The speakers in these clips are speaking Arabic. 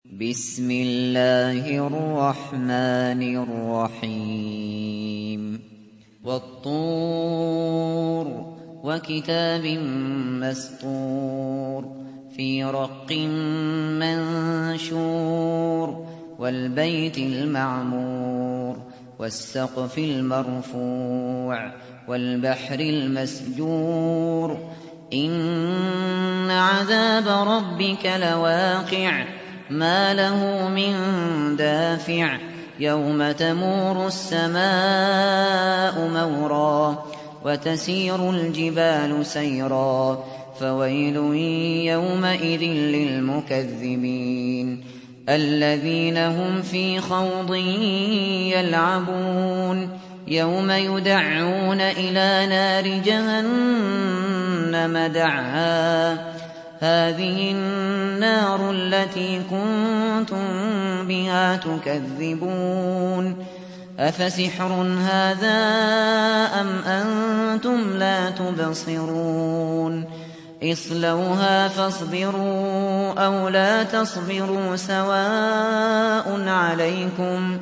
بسم الله الرحمن الرحيم والطور وكتاب مسطور في رق منشور والبيت المعمور والسقف المرفوع والبحر المسجور إن عذاب ربك لواقع ما له من دافع يوم تمور السماء مورا وتسير الجبال سيرا فويل يومئذ للمكذبين الذين هم في خوض يلعبون يوم يدعون إلى نار جهنم دعا هذه النار التي كنتم بها تكذبون أفسحر هذا أم أنتم لا تبصرون اصلوها فاصبروا أو لا تصبروا سواء عليكم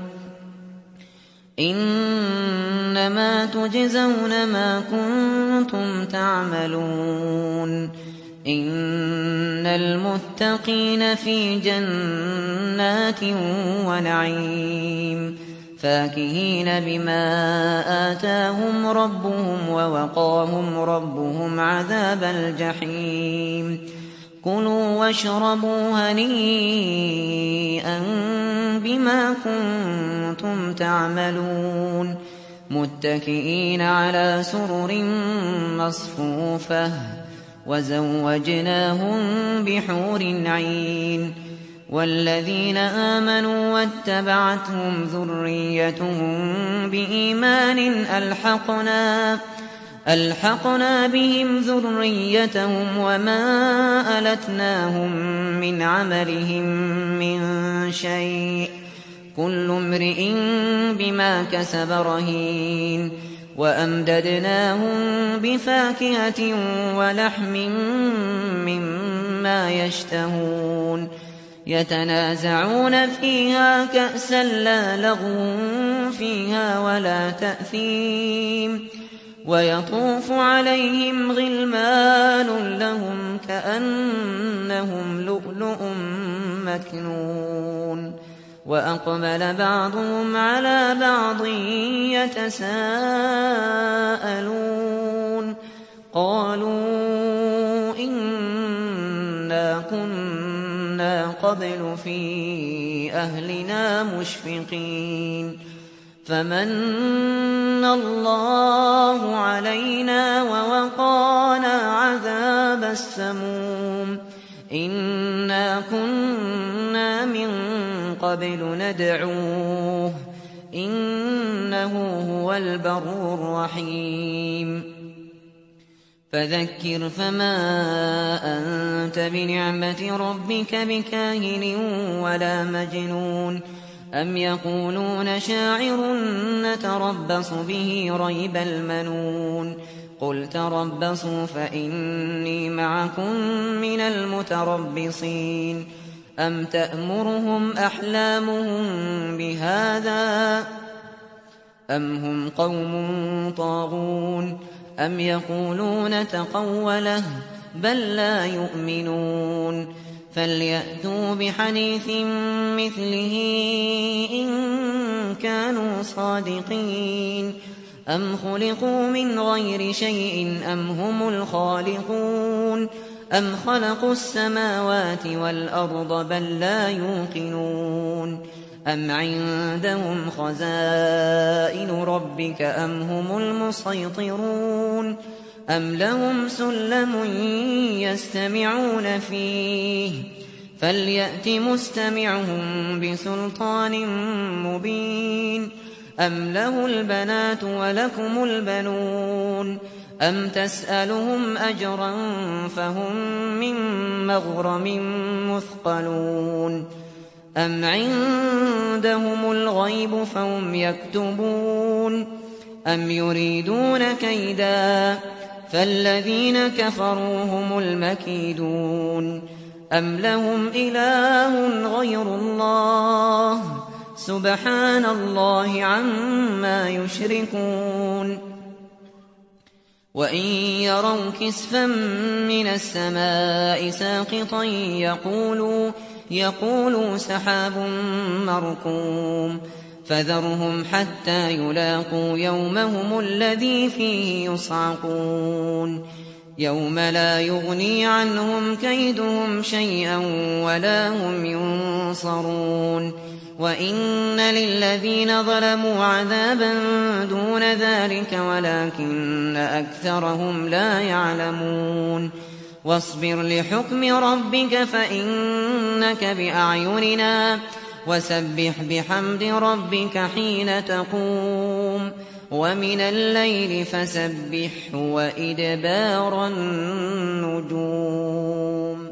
إنما تجزون ما كنتم تعملون إن المتقين في جنات ونعيم فاكهين بما آتاهم ربهم ووقاهم ربهم عذاب الجحيم كلوا واشربوا هنيئا بما كنتم تعملون متكئين على سرر مصفوفة وزوجناهم بحور عين والذين آمنوا واتبعتهم ذريتهم بإيمان ألحقنا بهم ذريتهم وما ألتناهم من عملهم من شيء كل امرئ بما كسب رهين وأمددناهم بفاكهة ولحم مما يشتهون يتنازعون فيها كأسا لا لغو فيها ولا تأثيم ويطوف عليهم غلمان لهم كأنهم لؤلؤ مكنون وأقبل بعضهم على بعض يتساءلون قالوا إنا كنا قبل في أهلنا مشفقين فمن الله علينا ووقانا عذاب السموم إنا كنا من قبل ندعوه إنه هو البر الرحيم فذكر فما أنت بنعمة ربك بكاهن ولا مجنون أم يقولون شاعر نتربص به ريب المنون قل تربصوا فإني معكم من المتربصين أم تأمرهم أحلامهم بهذا أم هم قوم طاغون أم يقولون تقوله بل لا يؤمنون فليأتوا بحديث مثله إن كانوا صادقين أم خلقوا من غير شيء أم هم الخالقون أم خلقوا السماوات والأرض بل لا يوقنون أم عندهم خزائن ربك أم هم المسيطرون أم لهم سلم يستمعون فيه فليأت مستمعهم بسلطان مبين أم له البنات ولكم البنون أم تسألهم أجرا فهم من مغرم مثقلون أم عندهم الغيب فهم يكتبون أم يريدون كيدا فالذين كفروا هم المكيدون أَمْ لَهُمْ إِلَٰهٌ غَيْرُ اللَّهِ سُبْحَانَ اللَّهِ عَمَّا يُشْرِكُونَ وَإِن يَرَوْا كِسْفًا مِّنَ السَّمَاءِ سَاقِطًا يَقُولُوا سَحَابٌ مَّرْكُومٌ فَذَرْهُمْ حَتَّىٰ يُلَاقُوا يَوْمَهُمُ الَّذِي فِيهِ يُصْعَقُونَ يَوْمَ لَا يُغْنِي عَنْهُمْ كَيْدُهُمْ شَيْئًا وَلَا هُمْ يُنصَرُونَ وَإِنَّ لِلَّذِينَ ظَلَمُوا عَذَابًا دُونَ ذَٰلِكَ وَلَٰكِنَّ أَكْثَرَهُمْ لَا يَعْلَمُونَ وَاصْبِرْ لِحُكْمِ رَبِّكَ فَإِنَّكَ بِأَعْيُنِنَا وَسَبِّحْ بِحَمْدِ رَبِّكَ حِينَ تَقُومُ وَمِنَ اللَّيْلِ فَسَبِّحْهُ وَإِدْبَارَ النُّجُومِ